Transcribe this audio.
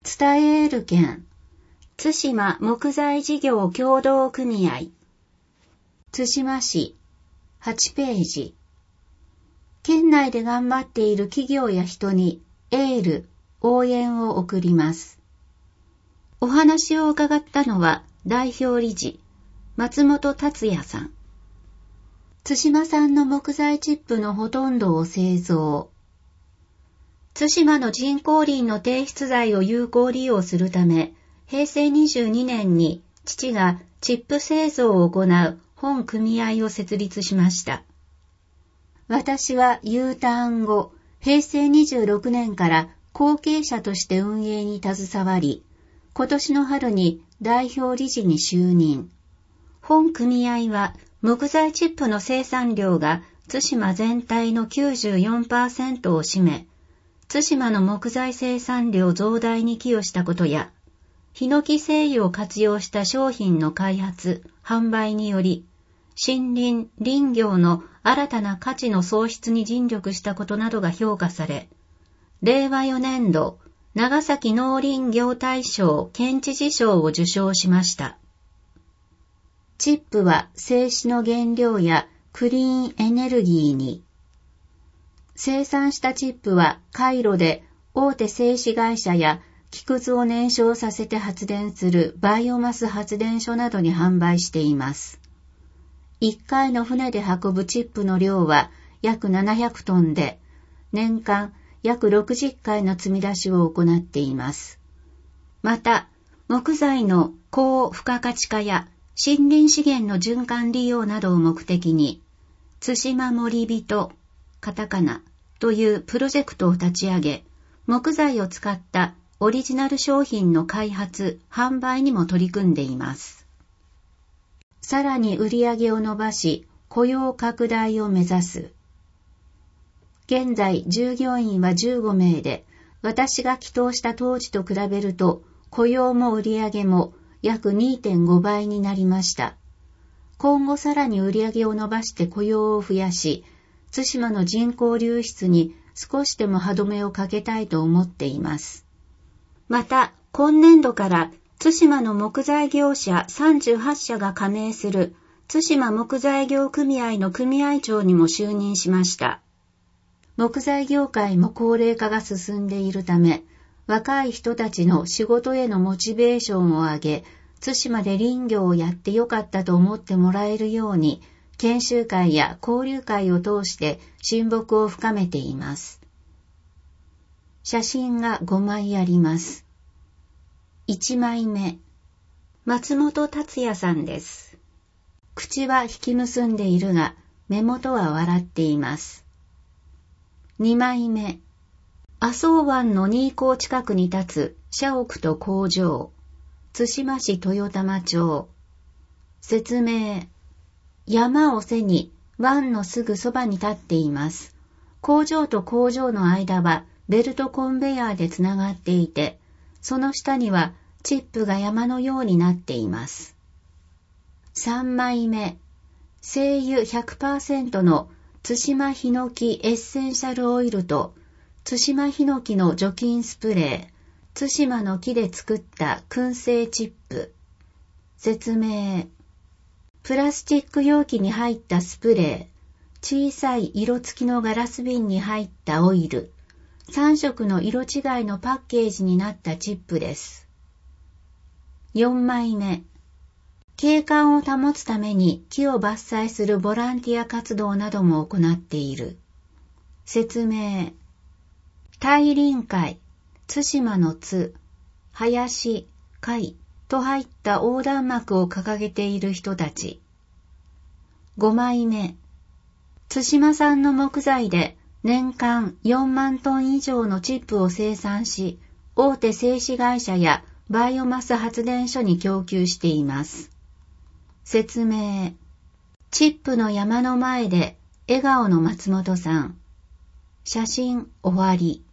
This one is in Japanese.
伝える県、津島木材事業協同組合、津島市、8ページ。県内で頑張っている企業や人にエール、応援を送ります。お話を伺ったのは代表理事、松本達也さん。津島産の木材チップのほとんどを製造。津島の人工林の提出材を有効利用するため、平成22年に父がチップ製造を行う本組合を設立しました。私は U ターン後、平成26年から後継者として運営に携わり、今年の春に代表理事に就任。本組合は木材チップの生産量が津島全体の 94% を占め、津島の木材生産量増大に寄与したことや、ヒノキ精油を活用した商品の開発、販売により、森林・林業の新たな価値の創出に尽力したことなどが評価され、令和4年度、長崎農林業大賞県知事賞を受賞しました。チップは製紙の原料やクリーンエネルギーに、生産したチップは海路で大手製紙会社や木くずを燃焼させて発電するバイオマス発電所などに販売しています。1回の船で運ぶチップの量は約700トンで、年間約60回の積み出しを行っています。また、木材の高付加価値化や森林資源の循環利用などを目的に、津島森人、カタカナというプロジェクトを立ち上げ、木材を使ったオリジナル商品の開発・販売にも取り組んでいます。さらに売り上げを伸ばし、雇用拡大を目指す。現在、従業員は15名で、私が起業した当時と比べると、雇用も売り上げも約 2.5 倍になりました。今後さらに売り上げを伸ばして雇用を増やし、津島の人口流出に少しでも歯止めをかけたいと思っています。また、今年度から津島の木材業者38社が加盟する津島木材業組合の組合長にも就任しました。木材業界も高齢化が進んでいるため、若い人たちの仕事へのモチベーションを上げ、津島で林業をやってよかったと思ってもらえるように、研修会や交流会を通して親睦を深めています。写真が5枚あります。1枚目、松本達也さんです。口は引き結んでいるが、目元は笑っています。2枚目、麻生湾の新港近くに立つ社屋と工場、津島市豊玉町。説明、山を背に湾のすぐそばに立っています。工場と工場の間はベルトコンベヤーでつながっていて、その下にはチップが山のようになっています。3枚目、精油 100% の津島ヒノキエッセンシャルオイルと津島ヒノキの除菌スプレー、津島の木で作った燻製チップ。説明、プラスチック容器に入ったスプレー、小さい色付きのガラス瓶に入ったオイル、3色の色違いのパッケージになったチップです。4枚目、景観を保つために木を伐採するボランティア活動なども行っている。説明、大林会、津島の津、林、会と入った横断幕を掲げている人たち。5枚目、津島産の木材で年間4万トン以上のチップを生産し、大手製紙会社やバイオマス発電所に供給しています。説明、チップの山の前で笑顔の松本さん。写真終わり。